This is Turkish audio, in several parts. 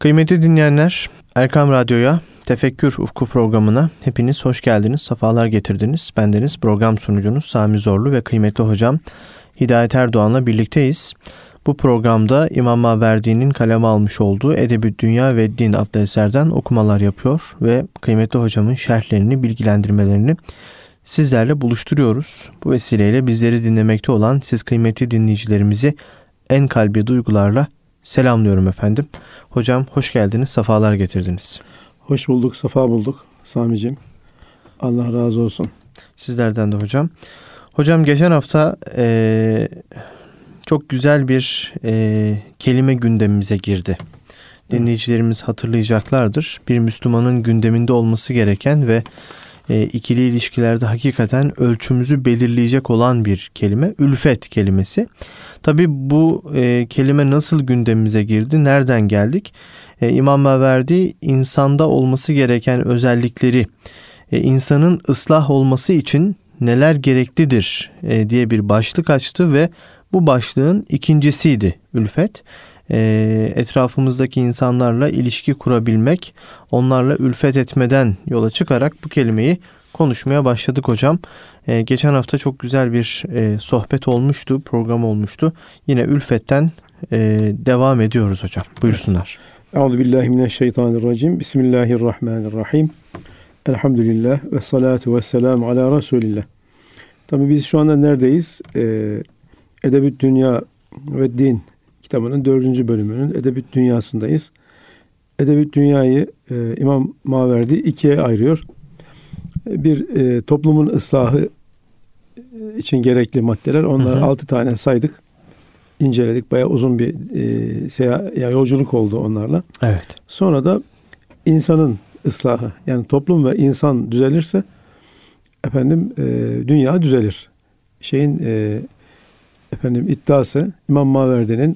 Kıymetli dinleyenler, Erkam Radyo'ya, Tefekkür Ufku programına hepiniz hoş geldiniz, sefalar getirdiniz. Bendeniz program sunucunuz Sami Zorlu ve kıymetli hocam Hidayet Erdoğan'la birlikteyiz. Bu programda İmam Maverdi'nin kaleme almış olduğu Edebü'd-Dünya ve Din adlı eserden okumalar yapıyor ve kıymetli hocamın şerhlerini, bilgilendirmelerini sizlerle buluşturuyoruz. Bu vesileyle bizleri dinlemekte olan siz kıymetli dinleyicilerimizi en kalbi duygularla selamlıyorum efendim. Hocam hoş geldiniz, sefalar getirdiniz. Hoş bulduk, sefa bulduk Sami'ciğim. Allah razı olsun. Sizlerden de hocam. Hocam geçen hafta çok güzel bir kelime gündemimize girdi. Dinleyicilerimiz hatırlayacaklardır. Bir Müslümanın gündeminde olması gereken ve ikili ilişkilerde hakikaten ölçümüzü belirleyecek olan bir kelime. Ülfet kelimesi. Tabii bu kelime nasıl gündemimize girdi? Nereden geldik? İmam Maverdi insanda olması gereken özellikleri, insanın ıslah olması için neler gereklidir diye bir başlık açtı ve bu başlığın ikincisiydi ülfet. Etrafımızdaki insanlarla ilişki kurabilmek, onlarla ülfet etmeden yola çıkarak bu kelimeyi konuşmaya başladık hocam. Geçen hafta çok güzel bir sohbet olmuştu, program olmuştu. Yine ülfetten devam ediyoruz hocam. Buyursunlar. Euzubillahimineşşeytanirracim. Bismillahirrahmanirrahim. Elhamdülillah ve salatu ve selamu ala Resulillah. Tabii biz şu anda neredeyiz? Edebüd-Dünya ve Din kitabının 4. bölümünün Edebüd Dünyası'ndayız. Edebüd-Dünyayı İmam Maverdi ikiye ayırıyor. Bir toplumun ıslahı için gerekli maddeler. Onlar 6 tane saydık. İnceledik. Bayağı uzun bir yolculuk oldu onlarla. Evet. Sonra da insanın ıslahı. Yani toplum ve insan düzelirse dünya düzelir. İddiası İmam Maverdi'nin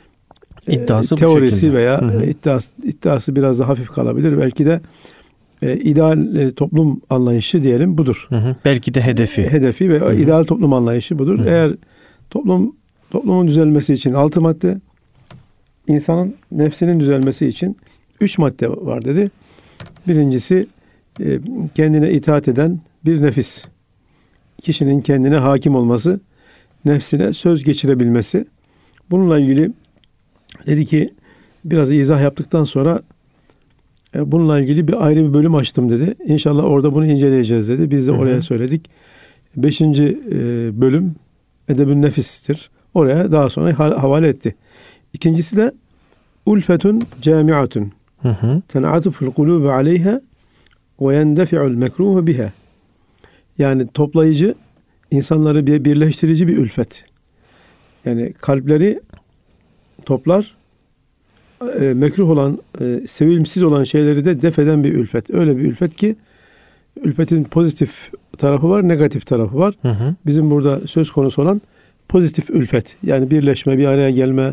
teorisi veya iddiası biraz da hafif kalabilir. Belki de ideal toplum anlayışı diyelim budur. Belki de hedefi. Hedefi ve ideal toplum anlayışı budur. Eğer toplumun düzelmesi için 6 madde, insanın nefsinin düzelmesi için 3 madde var dedi. Birincisi kendine itaat eden bir nefis. Kişinin kendine hakim olması, nefsine söz geçirebilmesi. Bununla ilgili dedi ki biraz izah yaptıktan sonra bununla ilgili ayrı bir bölüm açtım dedi. İnşallah orada bunu inceleyeceğiz dedi. Biz de oraya söyledik. 5. bölüm Edebün Nefis'tir. Oraya daha sonra havale etti. İkincisi de Ulfetun camiatun. Ten'atuful kulubu aleyha ve yendefi'ul mekruhu biha. Yani toplayıcı, insanları birleştirici bir ülfet. Yani kalpleri toplar, mekruh olan, sevimsiz olan şeyleri de def eden bir ülfet. Öyle bir ülfet ki ülfetin pozitif tarafı var, negatif tarafı var. Bizim burada söz konusu olan pozitif ülfet. Yani birleşme, bir araya gelme,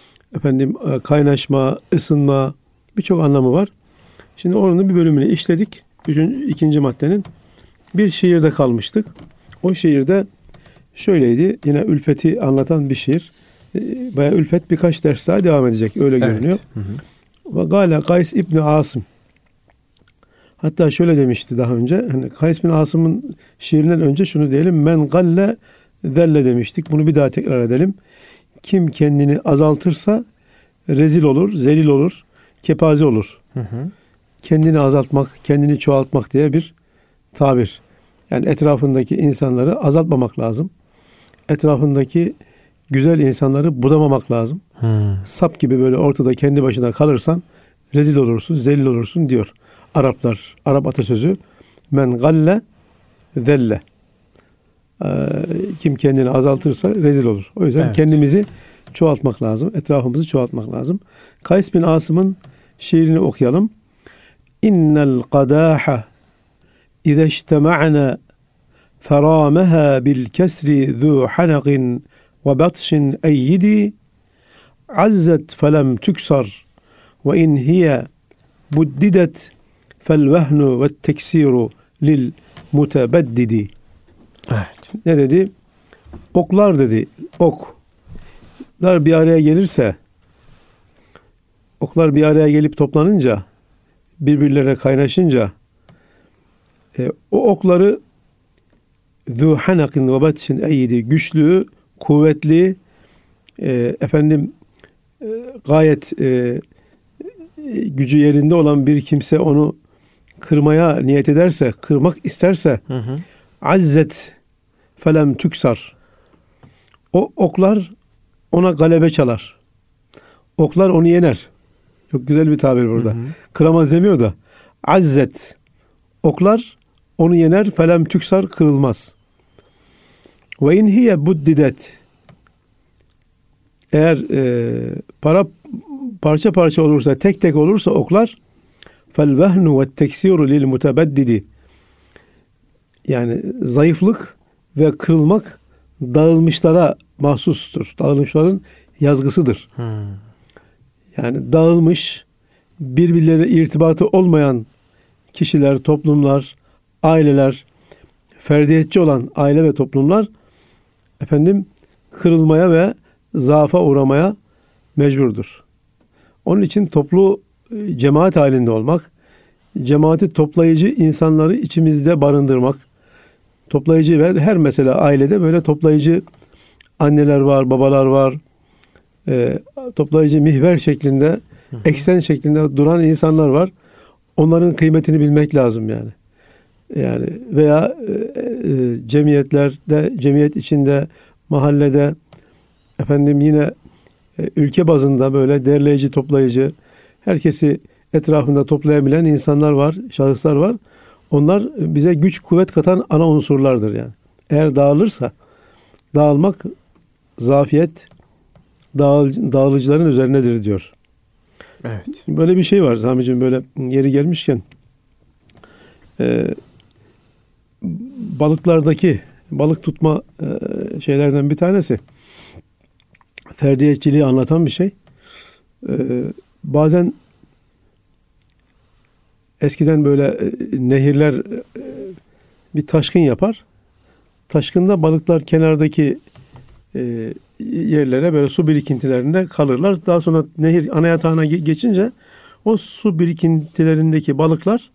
kaynaşma, ısınma, birçok anlamı var. Şimdi onun bir bölümünü işledik. İkinci maddenin. Bir şiirde kalmıştık. O şiirde şöyleydi. Yine ülfeti anlatan bir şiir. Bayağı ülfet birkaç ders daha devam edecek. Öyle görünüyor. Ve Gâle Kays İbni Asım. Hatta şöyle demişti daha önce. Hani Kays bin Asım'ın şiirinden önce şunu diyelim. Men galle zelle demiştik. Bunu bir daha tekrar edelim. Kim kendini azaltırsa rezil olur, zelil olur, kepaze olur. Kendini azaltmak, kendini çoğaltmak diye bir tabir. Yani etrafındaki insanları azaltmamak lazım. Etrafındaki güzel insanları budamamak lazım. Sap gibi böyle ortada kendi başına kalırsan rezil olursun, zelil olursun diyor Araplar. Arap atasözü men galle zelle. Kim kendini azaltırsa rezil olur. O yüzden kendimizi çoğaltmak lazım. Etrafımızı çoğaltmak lazım. Kays bin Asım'ın şiirini okuyalım. İnnel qadaha İza ijtema'na feramaha bil kesri zu hanaqin ve batşin eyyidi azzet felem tüksar ve in hiye buddidet fel vehnu ve teksiru lil mutebeddidi. Evet. Ne dedi? Oklar dedi. Oklar bir araya gelirse oklar bir araya gelip toplanınca, birbirlerine kaynaşınca o okları zû hanakin ve batşin eyyidi, güçlü, kuvvetli, gayet gücü yerinde olan bir kimse onu kırmaya niyet ederse, kırmak isterse, azzet felem tüksar, o oklar ona galebe çalar. Oklar onu yener. Çok güzel bir tabir burada. Kıramaz demiyor da. Azzet. Oklar onu yener. Felem tüksar, kırılmaz. Ve in hiye buddidet. Eğer parça parça olursa, tek tek olursa oklar, fel vehnu ve teksiru lil mutebeddidi. Yani zayıflık ve kırılmak dağılmışlara mahsustur. Dağılmışların yazgısıdır. Yani dağılmış, birbirleriyle irtibatı olmayan kişiler, toplumlar, aileler, ferdiyetçi olan aile ve toplumlar kırılmaya ve zaafa uğramaya mecburdur. Onun için toplu cemaat halinde olmak, cemaati toplayıcı insanları içimizde barındırmak, toplayıcı ve her mesela ailede böyle toplayıcı anneler var, babalar var, toplayıcı mihver şeklinde, eksen şeklinde duran insanlar var. Onların kıymetini bilmek lazım yani. Yani veya cemiyetlerde, cemiyet içinde, mahallede, yine ülke bazında böyle derleyici, toplayıcı, herkesi etrafında toplayabilen insanlar var, şahıslar var. Onlar bize güç, kuvvet katan ana unsurlardır yani. Eğer dağılırsa, dağılmak, zafiyet, dağılıcıların üzerinedir diyor. Evet. Böyle bir şey var Sami'ciğim, böyle yeri gelmişken. Balıklardaki balık tutma şeylerden bir tanesi ferdiyetçiliği anlatan bir şey. Bazen eskiden böyle nehirler bir taşkın yapar. Taşkında balıklar kenardaki yerlere, böyle su birikintilerinde kalırlar. Daha sonra nehir ana yatağına geçince o su birikintilerindeki balıklar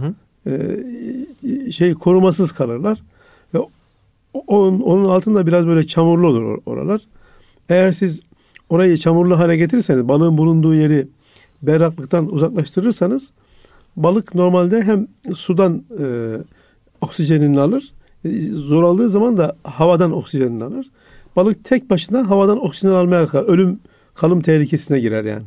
korumasız kalırlar ve onun altında biraz böyle çamurlu olur oralar. Eğer siz orayı çamurlu hale getirirseniz, balığın bulunduğu yeri berraklıktan uzaklaştırırsanız, balık normalde hem sudan oksijenini alır, zor aldığı zaman da havadan oksijenini alır. Balık tek başına havadan oksijen almaya kalkar. Ölüm, kalım tehlikesine girer yani.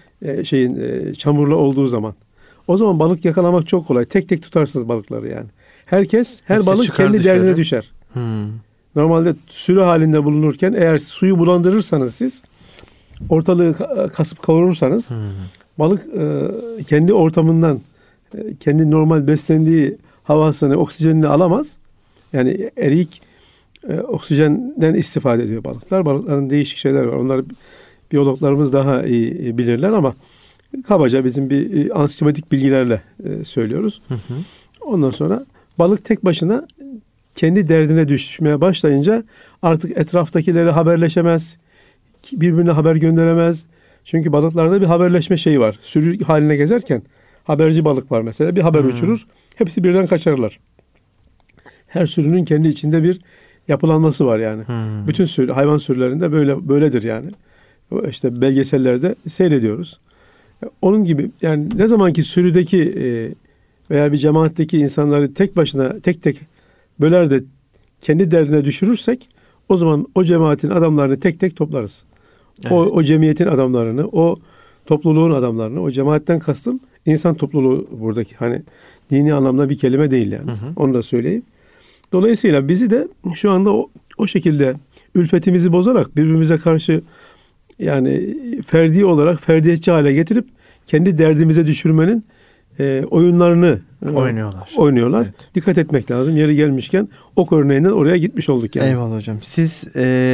Çamurlu olduğu zaman. O zaman balık yakalamak çok kolay. Tek tek tutarsınız balıkları yani. Her balık kendi derdine düşer. Normalde sürü halinde bulunurken eğer suyu bulandırırsanız siz, ortalığı kasıp kavurursanız, balık kendi ortamından, kendi normal beslendiği havasını, oksijenini alamaz. Yani eriyik oksijenden istifade ediyor balıklar. Balıkların değişik şeyler var. Onları biyologlarımız daha iyi bilirler ama kabaca bizim bir ansiyometik bilgilerle söylüyoruz. Ondan sonra balık tek başına kendi derdine düşmeye başlayınca artık etraftakileri haberleşemez, birbirine haber gönderemez. Çünkü balıklarda bir haberleşme şeyi var. Sürü haline gezerken haberci balık var mesela. Bir haber uçurur. Hepsi birden kaçarlar. Her sürünün kendi içinde bir yapılanması var yani. Bütün hayvan sürülerinde böyledir yani. İşte belgesellerde seyrediyoruz. Onun gibi yani ne zamanki sürüdeki veya bir cemaatteki insanları tek başına tek tek böler de kendi derdine düşürürsek, o zaman o cemaatin adamlarını tek tek toplarız. Evet. O cemiyetin adamlarını, o topluluğun adamlarını, o cemaatten kastım insan topluluğu buradaki. Hani dini anlamda bir kelime değil yani. Onu da söyleyeyim. Dolayısıyla bizi de şu anda o şekilde ülfetimizi bozarak birbirimize karşı yani ferdi olarak ferdiyetçi hale getirip kendi derdimize düşürmenin oyunlarını oynuyorlar. Evet. Dikkat etmek lazım. Yeri gelmişken ok örneğinden oraya gitmiş olduk yani. Eyvallah hocam. Siz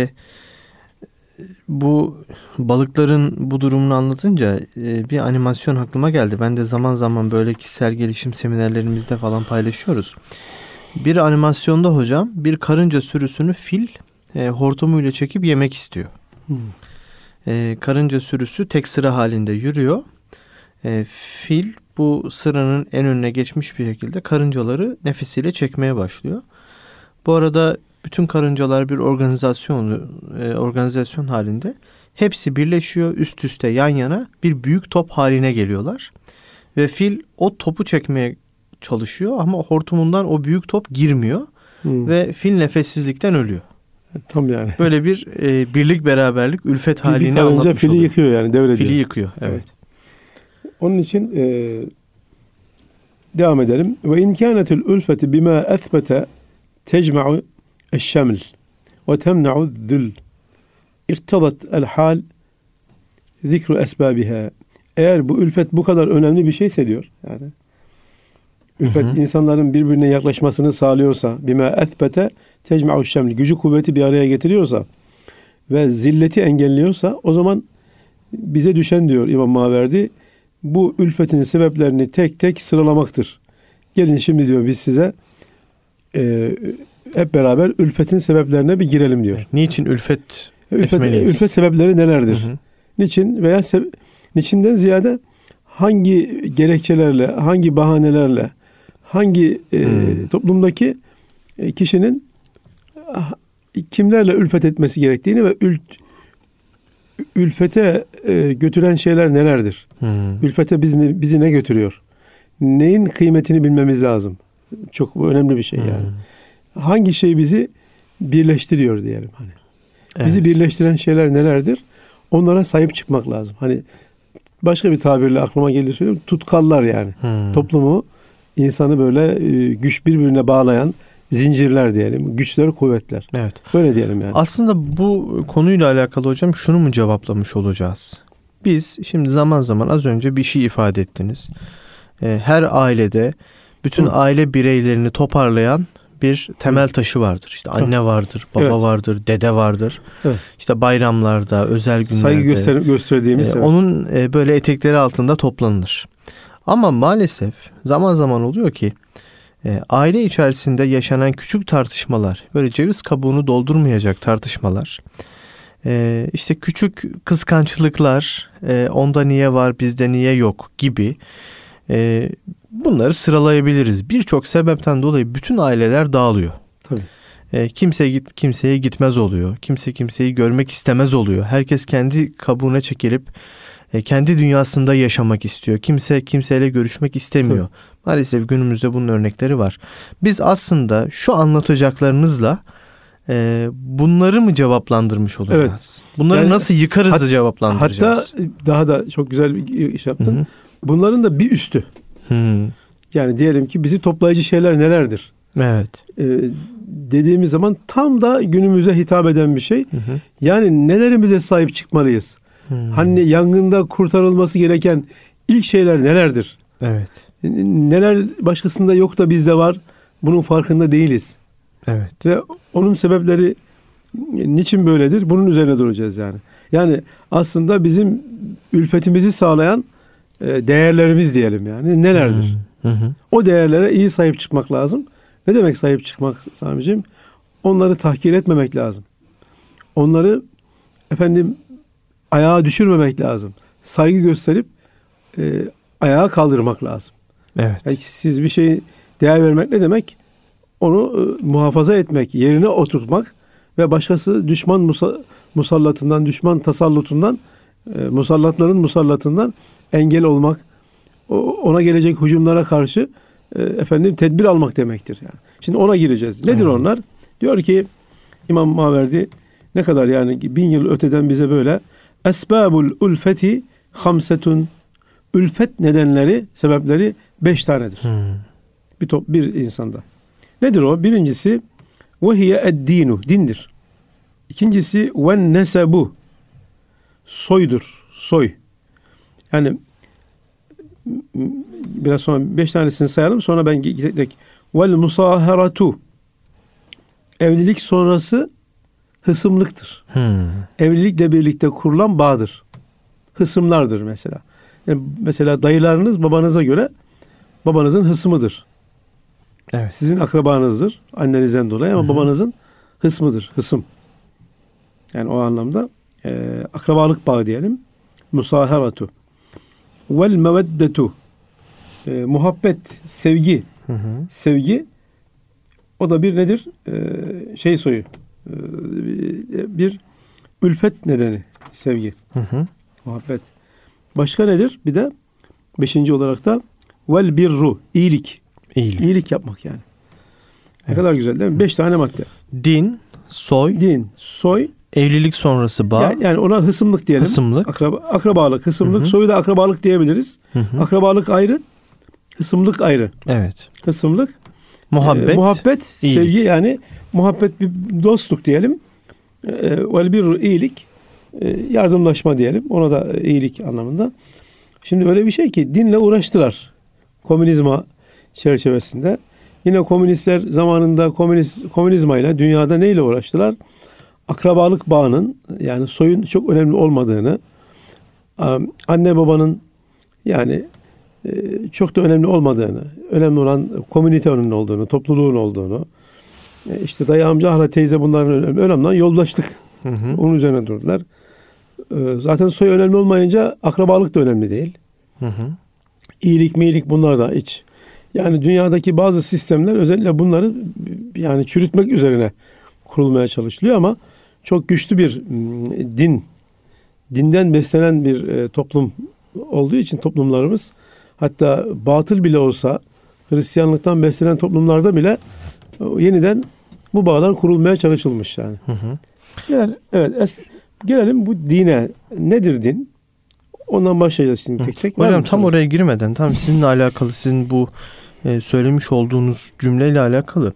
bu balıkların bu durumunu anlatınca bir animasyon aklıma geldi. Ben de zaman zaman böyle kişisel gelişim seminerlerimizde falan paylaşıyoruz. Bir animasyonda hocam bir karınca sürüsünü fil hortumuyla çekip yemek istiyor. karınca sürüsü tek sıra halinde yürüyor. Fil bu sıranın en önüne geçmiş bir şekilde karıncaları nefesiyle çekmeye başlıyor. Bu arada bütün karıncalar bir organizasyon halinde. Hepsi birleşiyor, üst üste yan yana bir büyük top haline geliyorlar. Ve fil o topu çekmeye çalışıyor ama hortumundan o büyük top girmiyor. Ve fil nefessizlikten ölüyor. Tam yani. Böyle bir birlik, beraberlik, ülfet halini anlatmış fili oluyor. Yıkıyor yani, devrediyor. Fili yıkıyor, evet. Onun için devam edelim. Ve in kânetil ülfeti bima ethbete tecma'u eşşeml ve temna'u zül iktadat el hal zikru esbabiha. Eğer bu ülfet bu kadar önemli bir şeyse diyor. Yani ülfet insanların birbirine yaklaşmasını sağlıyorsa, bima ethbete tecma'u eşşeml, gücü kuvveti bir araya getiriyorsa ve zilleti engelliyorsa, o zaman bize düşen diyor İmam Maverdi, bu ülfetin sebeplerini tek tek sıralamaktır. Gelin şimdi diyor biz size hep beraber ülfetin sebeplerine bir girelim diyor. Niçin ülfet etmeliyiz? Ülfet sebepleri nelerdir? Niçin veya niçinden ziyade hangi gerekçelerle, hangi bahanelerle, hangi toplumdaki kişinin kimlerle ülfet etmesi gerektiğini ve ülfete götüren şeyler nelerdir? Ülfete bizi ne götürüyor? Neyin kıymetini bilmemiz lazım. Çok önemli bir şey yani. Hangi şey bizi birleştiriyor diyelim hani. Evet. Bizi birleştiren şeyler nelerdir? Onlara sahip çıkmak lazım. Hani başka bir tabirle aklıma geldi söyleyeyim. Tutkallar yani. Toplumu, insanı böyle birbirine bağlayan zincirler diyelim. Güçler, kuvvetler. Evet. Böyle diyelim yani. Aslında bu konuyla alakalı hocam şunu mu cevaplamış olacağız? Biz şimdi zaman zaman az önce bir şey ifade ettiniz. Her ailede bütün aile bireylerini toparlayan bir temel taşı vardır. İşte anne vardır, baba vardır, dede vardır. Evet. İşte bayramlarda, özel günlerde. Saygı gösterdiğimiz. Onun böyle etekleri altında toplanılır. Ama maalesef zaman zaman oluyor ki aile içerisinde yaşanan küçük tartışmalar, böyle ceviz kabuğunu doldurmayacak tartışmalar, işte küçük kıskançlıklar, onda niye var bizde niye yok gibi bunları sıralayabiliriz. Birçok sebepten dolayı bütün aileler dağılıyor. Tabii. Kimse kimseye gitmez oluyor. Kimse kimseyi görmek istemez oluyor. Herkes kendi kabuğuna çekilip kendi dünyasında yaşamak istiyor. Kimse kimseyle görüşmek istemiyor. Tabii. Maalesef günümüzde bunun örnekleri var. Biz aslında şu anlatacaklarınızla bunları mı cevaplandırmış olacağız? Evet. Bunları yani, nasıl yıkarız da cevaplandıracağız? Hatta daha da çok güzel bir iş yaptın. Hı-hı. Bunların da bir üstü. Yani diyelim ki bizi toplayıcı şeyler nelerdir? Evet. Dediğimiz zaman tam da günümüze hitap eden bir şey. Hı-hı. Yani nelerimize sahip çıkmalıyız? Hani yangında kurtarılması gereken ilk şeyler nelerdir? Evet. Neler başkasında yok da bizde var? Bunun farkında değiliz. Evet. Ve onun sebepleri niçin böyledir? Bunun üzerine duracağız yani. Yani aslında bizim ülfetimizi sağlayan değerlerimiz diyelim yani. Nelerdir? O değerlere iyi sahip çıkmak lazım. Ne demek sahip çıkmak Sami'ciğim? Onları tahkir etmemek lazım. Onları ayağa düşürmemek lazım. Saygı gösterip ayağa kaldırmak lazım. Evet. Yani siz bir şeye değer vermek ne demek? Onu muhafaza etmek, yerine oturtmak ve başkası düşman musallatından, düşman tasallutundan, musallatından engel olmak, ona gelecek hücumlara karşı tedbir almak demektir yani. Şimdi ona gireceğiz. Nedir onlar? Diyor ki İmam Maverdi, ne kadar yani 1000 yıl öteden bize böyle esbabul ulfeti hamsetun, ülfet nedenleri, sebepleri 5 tanedir. Bir insanda. Nedir o? Birincisi vehiye eddinu, dindir. İkincisi ven nesebu, soydur, soy. Yani biraz sonra 5 tanesini sayalım, sonra ben tek vel musaharatu, evlilik sonrası hısımlıktır. Evlilikle birlikte kurulan bağdır. Hısımlardır mesela. Yani mesela dayılarınız babanıza göre babanızın hısmıdır. Evet. Sizin akrabanızdır annenizden dolayı ama babanızın hısmıdır. Hısım. Yani o anlamda akrabalık bağı diyelim. Musaharatu. Vel meveddetu. Muhabbet, sevgi. Sevgi. O da bir nedir? Şey soyu. Bir ülfet nedeni. Sevgi. Muhabbet. Başka nedir? Bir de 5. olarak da vel birru. İyilik. İyilik yapmak yani. Ne kadar güzel değil mi? 5 tane madde. Din, soy, evlilik sonrası bağ. Yani ona hısımlık diyelim. Hısımlık. Akrabalık, hısımlık. Soyu da akrabalık diyebiliriz. Akrabalık ayrı, hısımlık ayrı. Evet. Hısımlık, muhabbet, sevgi yani muhabbet bir dostluk diyelim. Vel birru iyilik, yardımlaşma diyelim. Ona da iyilik anlamında. Şimdi öyle bir şey ki dinle uğraştılar. Komünizma çerçevesinde. Yine komünistler zamanında komünizmayla dünyada neyle uğraştılar? Akrabalık bağının yani soyun çok önemli olmadığını, anne babanın yani çok da önemli olmadığını, önemli olan komünitenin olduğunu, topluluğun olduğunu, işte dayı amca hala teyze bunların önemli olan yoldaşlık. Onun üzerine durdular. Zaten soy önemli olmayınca akrabalık da önemli değil. İyilik miyilik bunlar da hiç. Yani dünyadaki bazı sistemler özellikle bunları yani çürütmek üzerine kurulmaya çalışılıyor ama çok güçlü bir dinden beslenen bir toplum olduğu için toplumlarımız, hatta batıl bile olsa Hristiyanlıktan beslenen toplumlarda bile yeniden bu bağlar kurulmaya çalışılmış yani. Gelelim bu dine. Nedir din? Ondan başlayacağız şimdi tek tek. Hocam tam oraya girmeden tam sizinle alakalı, sizin bu söylemiş olduğunuz cümleyle alakalı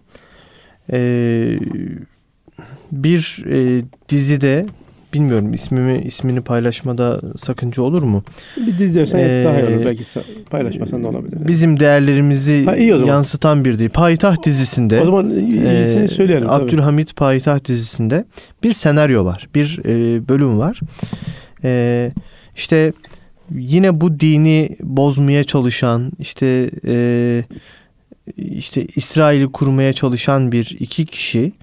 bir dizide, bilmiyorum ismini paylaşmada sakınca olur mu? Bir dizi dersen daha iyi olur. Belki paylaşmasan da olabilir. Bizim değerlerimizi yansıtan bir dizi. Payitaht dizisinde. O zaman iyisini söyleyelim. Abdülhamit Payitaht dizisinde bir senaryo var. Bir bölüm var. İşte yine bu dini bozmaya çalışan, işte İsrail'i kurmaya çalışan iki kişi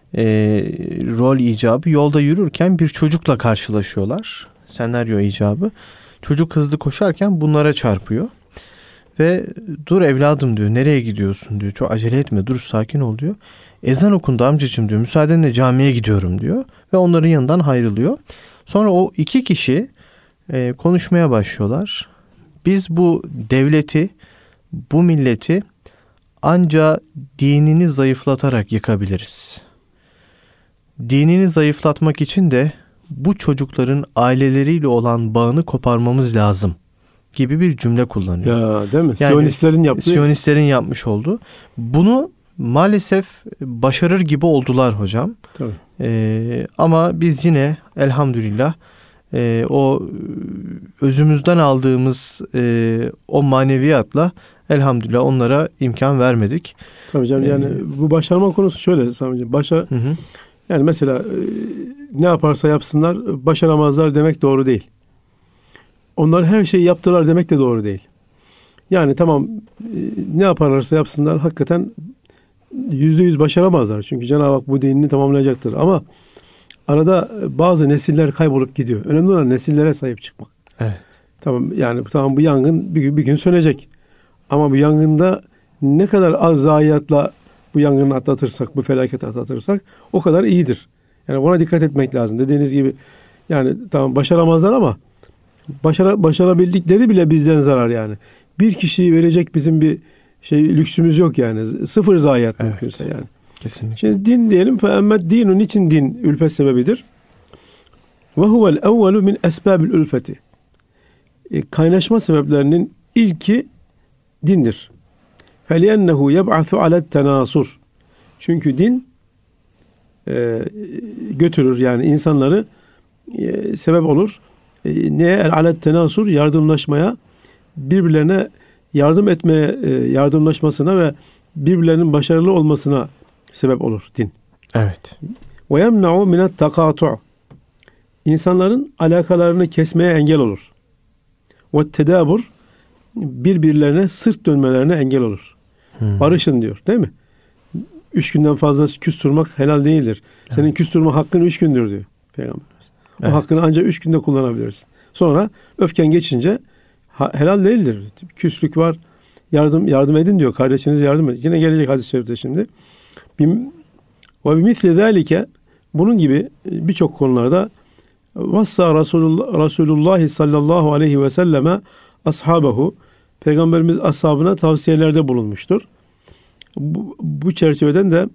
rol icabı yolda yürürken bir çocukla karşılaşıyorlar. Senaryo icabı. Çocuk hızlı koşarken bunlara çarpıyor. Ve dur evladım diyor, nereye gidiyorsun diyor. Çok acele etme, dur sakin ol diyor. Ezan okundu amcacığım diyor. Müsaadenle camiye gidiyorum diyor. Ve onların yanından ayrılıyor. Sonra o iki kişi konuşmaya başlıyorlar. Biz bu devleti, bu milleti ancak dinini zayıflatarak yıkabiliriz. Dinini zayıflatmak için de bu çocukların aileleriyle olan bağını koparmamız lazım gibi bir cümle kullanıyor. Ya değil mi? Yani, Siyonistlerin yapmış olduğu. Bunu maalesef başarır gibi oldular hocam. Tabii. Ama biz yine elhamdülillah o özümüzden aldığımız o maneviyatla elhamdülillah onlara imkan vermedik. Tabii canım, yani bu başarma konusu şöyle Sami'ciğim. Yani mesela ne yaparsa yapsınlar başaramazlar demek doğru değil. Onlar her şeyi yaptılar demek de doğru değil. Yani tamam, ne yaparlarsa yapsınlar hakikaten %100 başaramazlar. Çünkü Cenab-ı Hak bu dinini tamamlayacaktır. Ama arada bazı nesiller kaybolup gidiyor. Önemli olan nesillere sahip çıkmak. Evet. Tamam bu yangın bir gün sönecek. Ama bu yangında ne kadar az zayiatla bu yangını atlatırsak, bu felaketi atlatırsak o kadar iyidir. Yani buna dikkat etmek lazım. Dediğiniz gibi yani tamam başaramazlar ama başarabildikleri bile bizden zarar yani. Bir kişiyi verecek bizim bir lüksümüz yok yani. Sıfır zayiat mümkünse yani. Kesinlikle. Şimdi din diyelim. Fe'emmet dinun, için din ülfet sebebidir. Ve huvel evvelu min esbabil ülfeti. Kaynaşma sebeplerinin ilki dindir. فَلِيَنَّهُ يَبْعَثُ عَلَى التَّنَاسُرِ. Çünkü din götürür yani insanları sebep olur. Neye? عَلَى التَّنَاسُرِ, yardımlaşmaya, birbirlerine yardım etmeye, yardımlaşmasına ve birbirlerinin başarılı olmasına sebep olur din. Evet. وَيَمْنَعُ مِنَ التَّقَاطُعِ. İnsanların alakalarını kesmeye engel olur. وَالتَّدَابُرِ. Birbirlerine sırt dönmelerine engel olur. Barışın diyor, değil mi? 3 günden fazla küs durmak helal değildir. Senin küs durma hakkın 3 gündür diyor Peygamberimiz. O hakkını ancak 3 günde kullanabilirsin. Sonra öfken geçince helal değildir. Küslük var. Yardım edin diyor. Kardeşinize yardım edin. Yine gelecek hadis-i şerifte şimdi. Ve bimithli zâlike, bunun gibi birçok konularda vassa Resulullah sallallahu aleyhi ve selleme ashabehu, Peygamberimiz ashabına tavsiyelerde bulunmuştur. Bu çerçeveden de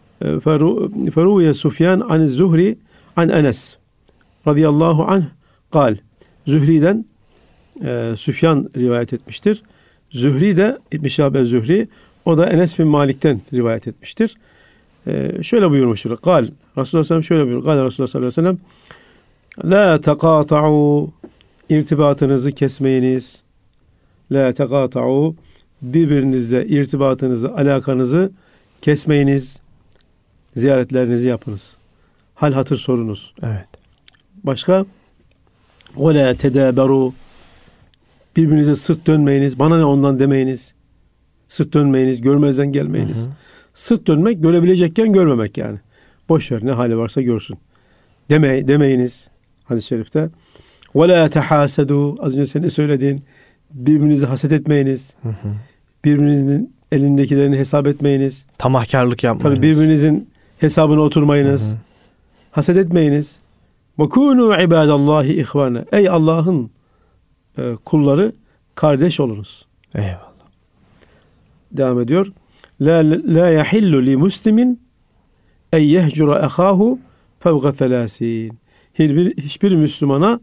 Feruye Sufyan an Zuhri an Enes radıyallahu anh kal. Zühri'den Süfyan rivayet etmiştir. Zühri de İbn Şihab Zühri, o da Enes bin Malik'ten rivayet etmiştir. Şöyle buyurmuştur. Kal. Resulullah sallallahu şöyle buyuruyor. Kal Resulullah sallallahu aleyhi ve sellem la teqata'u, irtibatınızı kesmeyiniz. La teqata'u, birbirinizle irtibatınızı, alakanızı kesmeyiniz. Ziyaretlerinizi yapınız. Hal hatır sorunuz. Evet. Başka? Ve la tedaberu, birbirinize sırt dönmeyiniz. Bana ne ondan demeyiniz. Sırt dönmeyiniz. Görmezden gelmeyiniz. Hı hı. Sırt dönmek, görebilecekken görmemek yani. Boş ver, ne hali varsa görsün. Demeyiniz hadis-i şerifte. Ve la tehasedu, az önce senin söylediğin, birbirinizi haset etmeyiniz. Hı hı. Birbirinizin elindekilerini hesap etmeyiniz. Tamahkarlık yapmayınız. Tabii birbirinizin hesabına oturmayınız. Hı hı. Haset etmeyiniz. Ve kûnû ibâdallâhi ihvâne. Ey Allah'ın kulları, kardeş olunuz. Eyvallah. Devam ediyor. La yahillu li muslimin en yehcura ahâhu fevga thelâsîn. Hiçbir Müslümana,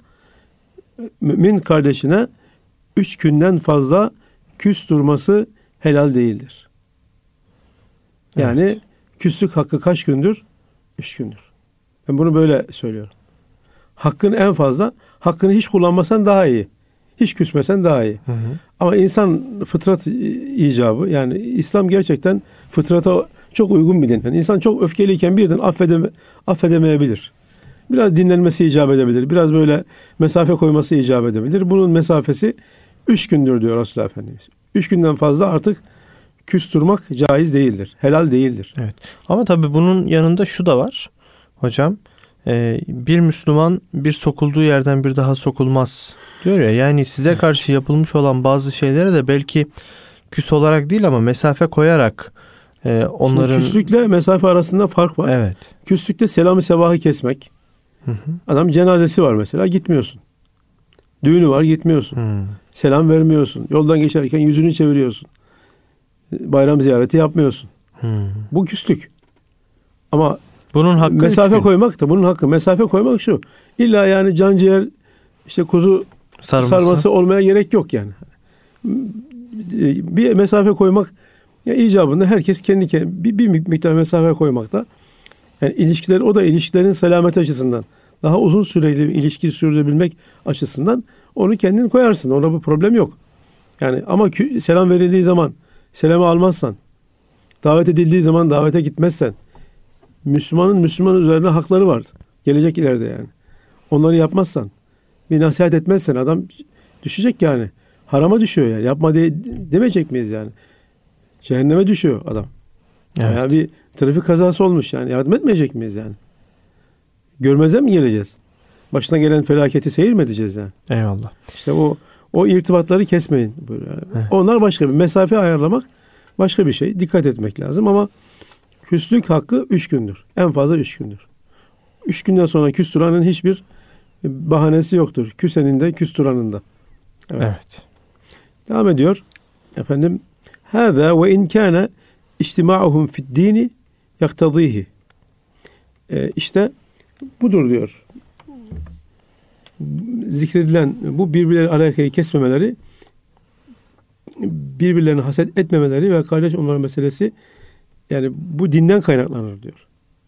mümin kardeşine 3 günden fazla küs durması helal değildir. Yani evet, küslük hakkı kaç gündür? 3 gündür. Ben bunu böyle söylüyorum. Hakkın en fazla, hakkını hiç kullanmasan daha iyi. Hiç küsmesen daha iyi. Hı hı. Ama insan fıtrat icabı, yani İslam gerçekten fıtrata çok uygun bir din. Yani insan çok öfkeliyken birden affedemeyebilir. Biraz dinlenmesi icap edebilir. Biraz böyle mesafe koyması icap edebilir. Bunun mesafesi 3 gündür diyor Resulullah Efendimiz. 3 günden fazla artık küs durmak caiz değildir. Helal değildir. Evet. Ama tabii bunun yanında şu da var hocam. Bir Müslüman bir sokulduğu yerden bir daha sokulmaz diyor ya. Yani size karşı yapılmış olan bazı şeylere de belki küs olarak değil ama mesafe koyarak onların... Şimdi küslükle mesafe arasında fark var. Evet. Küslükte selam-ı sebahı kesmek. Hı hı. Adam cenazesi var mesela, gitmiyorsun. Düğünü var, gitmiyorsun. Hı. Selam vermiyorsun. Yoldan geçerken yüzünü çeviriyorsun. Bayram ziyareti yapmıyorsun. Hı. Bu küslük. Ama bunun hakkı mesafe koymak da, bunun hakkı mesafe koymak şu. İlla yani canciğer işte kuzu sarması olmaya gerek yok yani. Bir mesafe koymak ya icabında herkes kendi bir miktar mesafe koymakta. Yani ilişkiler, o da ilişkilerin selameti açısından, daha uzun süreli bir ilişki sürdürebilmek açısından onu kendin koyarsın. Ona bir problem yok. Yani ama selam verildiği zaman selamı almazsan, davet edildiği zaman davete gitmezsen, Müslümanın üzerine hakları var. Gelecek ileride yani. Onları yapmazsan, bir nasihat etmezsen adam düşecek yani. Harama düşüyor yani. Yapma demeyecek miyiz yani? Cehenneme düşüyor adam. Evet. Yani bir trafik kazası olmuş yani. Yardım etmeyecek miyiz yani? Görmezden mi geleceğiz? Başına gelen felaketi seyir mi edeceğiz yani? Eyvallah. İşte o irtibatları kesmeyin. Böyle. Evet. Onlar başka bir mesafe ayarlamak, başka bir şey. Dikkat etmek lazım ama küslük hakkı 3 gündür. En fazla 3 gündür. 3 günden sonra küs duranın hiçbir bahanesi yoktur. Küsenin de küs duranın da. Evet. Devam ediyor. Efendim, hâzâ ve in kâne içtimâuhum fi'd-dîni yaktadîhi. İşte budur diyor. Zikredilen bu birbirleri alakayı kesmemeleri, birbirlerini haset etmemeleri ve kardeş olmaları meselesi, yani bu dinden kaynaklanır diyor.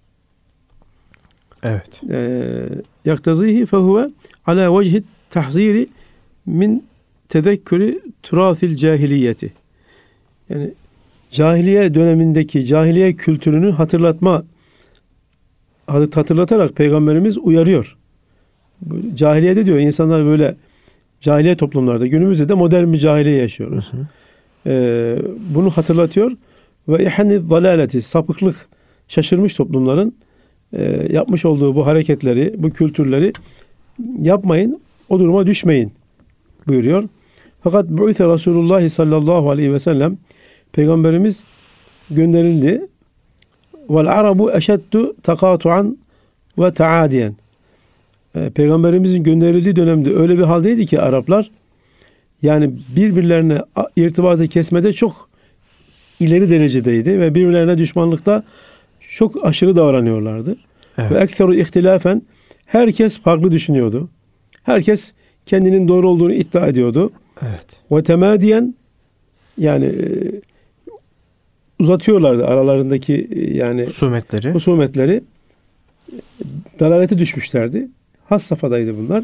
Evet. Yaktazihi fehuve ala vecihi tahziri min tezekkürü turâfil cahiliyeti. Yani cahiliye dönemindeki cahiliye kültürünü hatırlatarak Peygamberimiz uyarıyor. Cahiliyede diyor insanlar böyle, cahiliye toplumlarda, günümüzde de modern bir cahiliye yaşıyoruz. Hı hı. Bunu hatırlatıyor ve ihni zalaleti, sapıklık, şaşırmış toplumların yapmış olduğu bu hareketleri, bu kültürleri yapmayın, o duruma düşmeyin buyuruyor. Fakat bu'ithe Resulullah sallallahu aleyhi ve sellem, Peygamberimiz gönderildi. Vel arabu eşeddu takatuan ve taadiyen. Peygamberimizin gönderildiği dönemde öyle bir haldeydi ki Araplar, yani birbirlerine irtibatı kesmede çok ileri derecedeydi ve birbirlerine düşmanlıkta çok aşırı davranıyorlardı. Evet. Ve ekseru ihtilafen, herkes farklı düşünüyordu. Herkes kendinin doğru olduğunu iddia ediyordu. Evet. Ve temadiyen, yani uzatıyorlardı aralarındaki yani husumetleri. Dalalete düşmüşlerdi. Has safhadaydı bunlar.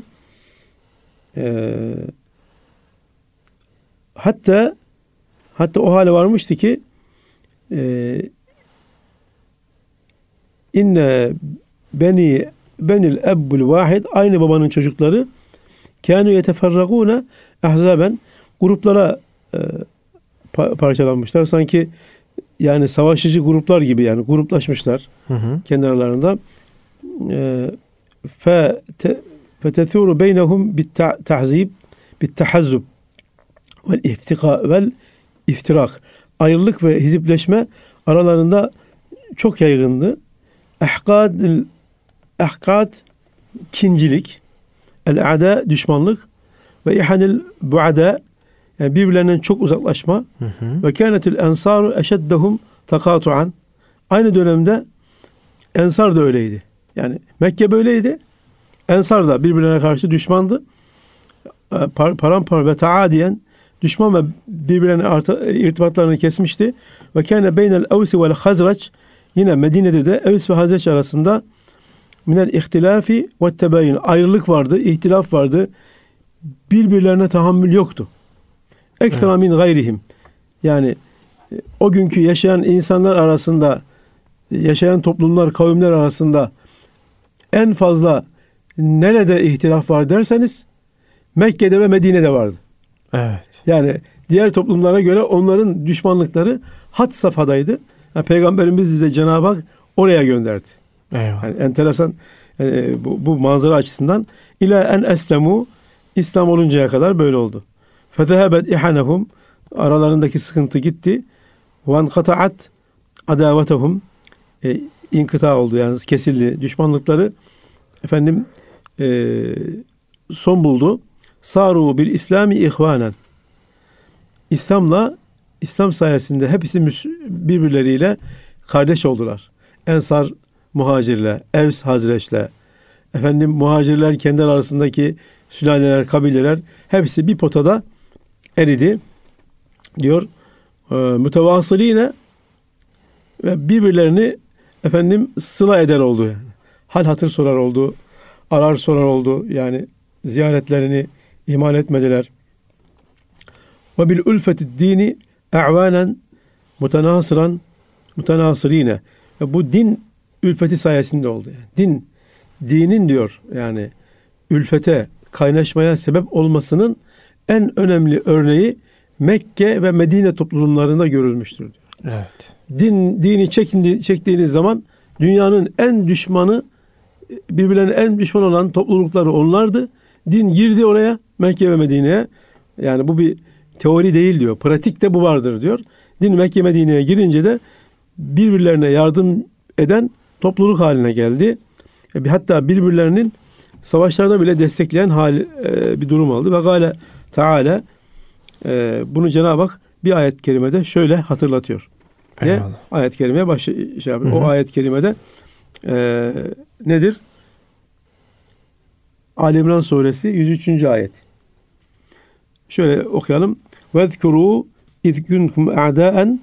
Hatta o hale varmıştı ki inne benil ebbul vahid, aynı babanın çocukları, kânû yeteferragûne ahzaben, gruplara parçalanmışlar. Sanki yani savaşıcı gruplar gibi, yani gruplaşmışlar kendi aralarında. Fetethûru beynehum bittahzib bittahazzub vel iftirak, ayrılık ve hizipleşme aralarında çok yaygındı. Ahkad kincilik, el-a'da düşmanlık ve ihanil bu'ada, yani birbirlerinden çok uzaklaşma. Ve kânetil ensaru eşeddehum takatuan, aynı dönemde Ensar da öyleydi. Yani Mekke böyleydi. Ensar da birbirlerine karşı düşmandı. Parampar ve taadiyen, düşman ve birbirlerine irtibatlarını kesmişti. Ve kâne beynel evsi vel hazraç, yine Medine'de de Evs ve Hazreç arasında minel ihtilafi ve tebayün, ayrılık vardı, ihtilaf vardı. Birbirlerine tahammül yoktu. Ekstra min gayrihim, yani o günkü yaşayan insanlar arasında, yaşayan toplumlar, kavimler arasında en fazla nerede ihtilaf var derseniz Mekke'de ve Medine'de vardı. Evet. Yani diğer toplumlara göre onların düşmanlıkları had safhadaydı. Yani Peygamberimiz bize Cenab-ı Hak oraya gönderdi. Eyvallah. Yani enteresan, bu manzara açısından, ila en eslemu, İslam oluncaya kadar böyle oldu. Fethebet ihanehum, aralarındaki sıkıntı gitti. Ve enkata'at adavetehum, inkıta oldu, yani kesildi. Düşmanlıkları son buldu. Saru bil İslami ihvanen. İslam sayesinde hepsi birbirleriyle kardeş oldular. Ensar muhacirle, Evs Hazreçle, muhacirler kendi arasındaki sülaleler, kabileler hepsi bir potada eridi. Diyor, mütevasıline ve birbirlerini sıla eder oldu yani. Hal hatır sorar oldu, arar sorar oldu, yani ziyaretlerini ihmal etmediler. Ve bil ulfetid dini a'vanen mutenasirine, ve bu din ülfeti sayesinde oldu yani. Dinin diyor, yani ülfete, kaynaşmaya sebep olmasının en önemli örneği Mekke ve Medine toplumlarında görülmüştür diyor. Evet. Dini çektiğiniz zaman dünyanın en düşmanı, birbirlerine en düşman olan toplulukları onlardı. Din girdi oraya, Mekke ve Medine'ye. Yani bu bir teori değil diyor. Pratikte bu vardır diyor. Din Mekke Medine'ye girince de birbirlerine yardım eden topluluk haline geldi. Hatta birbirlerinin savaşlarda bile destekleyen bir durum oldu. Ve gâle Teala, bunu Cenab-ı Hak bir ayet-i kerimede şöyle hatırlatıyor. Ayet-i kerimeye o ayet-i kerimede nedir? Ali İmran suresi 103. ayet. Şöyle okuyalım. وَذْكُرُوا اِذْ كُنْتُمْ اَعْدَاءً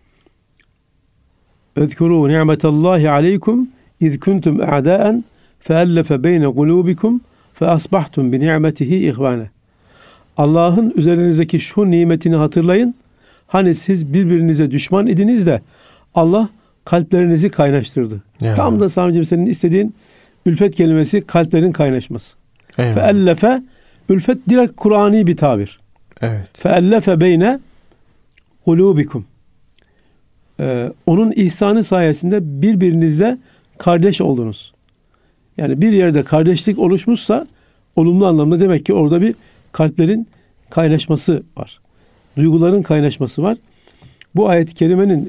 اذْكُرُوا نِعْمَةَ اللّٰهِ عَلَيْكُمْ اِذْ كُنْتُمْ اَعْدَاءً فَأَلَّفَ بَيْنَ قُلُوبِكُمْ فَأَصْبَحْتُمْ بِنِعْمَتِهِ اِخْوَانًا. Allah'ın üzerinizdeki şu nimetini hatırlayın. Hani siz birbirinize düşman idiniz de Allah kalplerinizi kaynaştırdı. Ya. Tam da Sami'cim senin istediğin ülfet kelimesi, kalplerin kaynaşması. Feellefe, ülfet direkt Kur'ani bir tabir. Evet. Feellefe beyne kulubikum. Onun ihsanı sayesinde birbirinizle kardeş oldunuz. Yani bir yerde kardeşlik oluşmuşsa olumlu anlamda demek ki orada bir kalplerin kaynaşması var. Duyguların kaynaşması var. Bu ayet-i kerimenin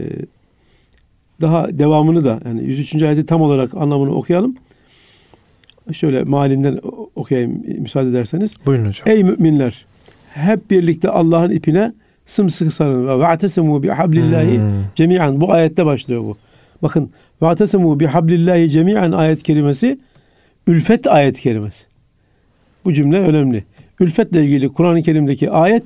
daha devamını da yani 103. ayeti tam olarak anlamını okuyalım. Şöyle mealinden okuyayım müsaade ederseniz. Buyurun hocam. Ey müminler, hep birlikte Allah'ın ipine sımsıkı sarılın. Ve va'tesimu bihablillahi cemi'an. Bu ayette başlıyor bu. Bakın, va'tesimu bihablillahi cemi'an ayet kerimesi ülfet ayet kerimesi. Bu cümle önemli. Ülfetle ilgili Kur'an-ı Kerim'deki ayet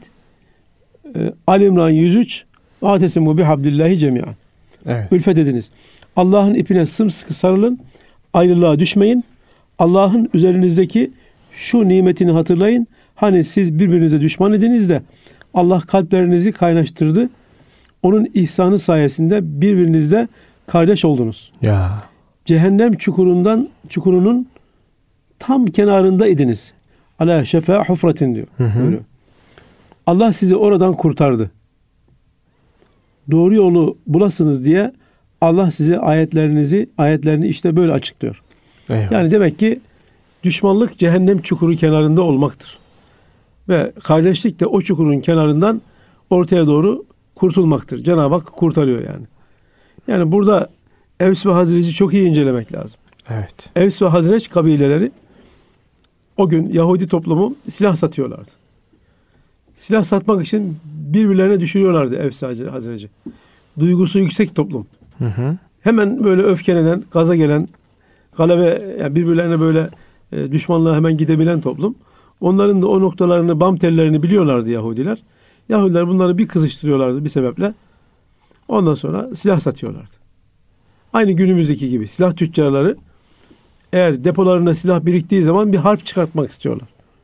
Ali İmran 103 va'tesimu bihablillahi cemi'an. Evet. Ülfet ediniz. Allah'ın ipine sımsıkı sarılın. Ayrılığa düşmeyin. Allah'ın üzerinizdeki şu nimetini hatırlayın. Hani siz birbirinize düşman idiniz de Allah kalplerinizi kaynaştırdı. Onun ihsanı sayesinde birbirinizle kardeş oldunuz. Ya. Cehennem çukurunun tam kenarında idiniz. Ala şefa hufratin diyor. Böyle. Allah sizi oradan kurtardı. Doğru yolu bulasınız diye Allah size ayetlerini işte böyle açıklıyor. Eyvallah. Yani demek ki düşmanlık cehennem çukuru kenarında olmaktır. Ve kardeşlik de o çukurun kenarından ortaya doğru kurtulmaktır. Cenab-ı Hak kurtarıyor yani. Yani burada Evs ve Hazrec'i çok iyi incelemek lazım. Evet. Evs ve Hazreç kabileleri o gün Yahudi toplumu silah satıyorlardı. Silah satmak için birbirlerine düşürüyorlardı Evs ve Hazrec'i. Duygusu yüksek toplum. Hemen böyle öfkelenen, gaza gelen, galebe, yani birbirlerine böyle düşmanlığa hemen gidebilen toplum. Onların da o noktalarını, bam tellerini biliyorlardı Yahudiler. Yahudiler bunları bir kızıştırıyorlardı bir sebeple. Ondan sonra silah satıyorlardı. Aynı günümüzdeki gibi silah tüccarları eğer depolarında silah biriktiği zaman bir harp çıkartmak istiyorlar.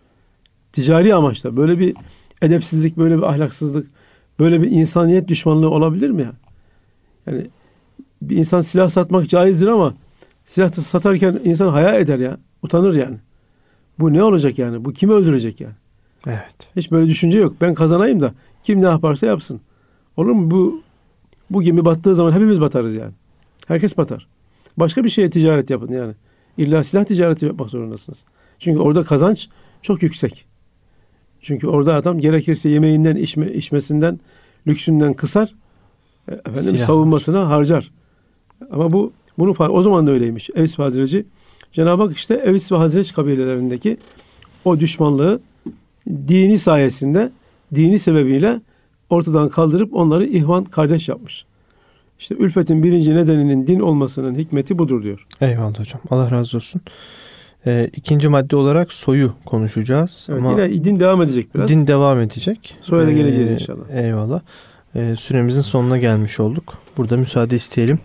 Ticari amaçla. Böyle bir edepsizlik, böyle bir ahlaksızlık, böyle bir insaniyet düşmanlığı olabilir mi ya? Yani bir insan silah satmak caizdir ama silah satarken insan haya eder ya. Utanır yani. Bu ne olacak yani? Bu kimi öldürecek yani? Evet. Hiç böyle düşünce yok. Ben kazanayım da kim ne yaparsa yapsın. Olur mu? Bu gemi battığı zaman hepimiz batarız yani. Herkes batar. Başka bir şeye ticaret yapın yani. İlla silah ticareti yapmak zorundasınız. Çünkü orada kazanç çok yüksek. Çünkü orada adam gerekirse yemeğinden, içmesinden, lüksünden kısar. Savunmasına harcar. Ama bunu o zaman da öyleymiş. Evs ve Hazreci. Cenab-ı Hak işte Evs ve Hazreç kabilelerindeki o düşmanlığı dini sayesinde, dini sebebiyle ortadan kaldırıp onları ihvan, kardeş yapmış. İşte ülfetin birinci nedeninin din olmasının hikmeti budur diyor. Eyvallah hocam. Allah razı olsun. İkinci madde olarak soyu konuşacağız. Evet, ama yine din devam edecek biraz. Din devam edecek. Soya da geleceğiz inşallah. Eyvallah. Süremizin sonuna gelmiş olduk. Burada müsaade isteyelim.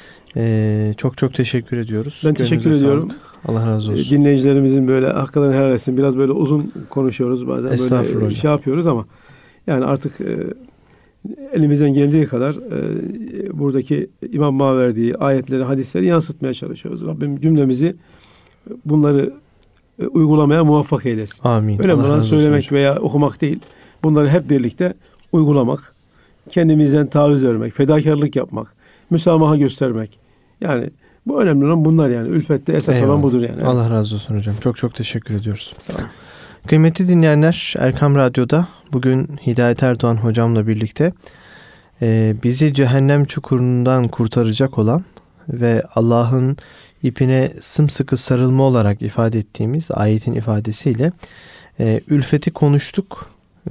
Çok çok teşekkür ediyoruz. Ben teşekkür ediyorum. Allah razı olsun. Dinleyicilerimizin böyle hakikaten helal etsin. Biraz böyle uzun konuşuyoruz bazen, böyle şey yapıyoruz ama yani artık elimizden geldiği kadar buradaki İmam Maverdi'yi, ayetleri, hadisleri yansıtmaya çalışıyoruz. Rabbim cümlemizi bunları uygulamaya muvaffak eylesin. Amin. Öyle bunları söylemek veya okumak değil. Bunları hep birlikte uygulamak, kendimizden taviz vermek, fedakarlık yapmak, müsamaha göstermek. Yani bu önemli olan bunlar yani. Ülfette esas olan budur yani. Evet. Allah razı olsun hocam. Çok çok teşekkür ediyoruz. Sağ olun. Kıymetli dinleyenler, Erkam Radyo'da bugün Hidayet Erdoğan hocamla birlikte bizi cehennem çukurundan kurtaracak olan ve Allah'ın ipine sımsıkı sarılma olarak ifade ettiğimiz ayetin ifadesiyle ülfeti konuştuk.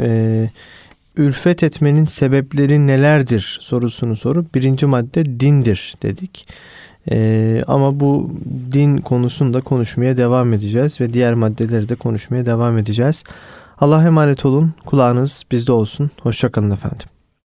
Ülfet etmenin sebepleri nelerdir sorusunu sorup birinci madde dindir dedik. Ama bu din konusunda konuşmaya devam edeceğiz ve diğer maddeleri de konuşmaya devam edeceğiz. Allah'a emanet olun. Kulağınız bizde olsun. Hoşça kalın efendim.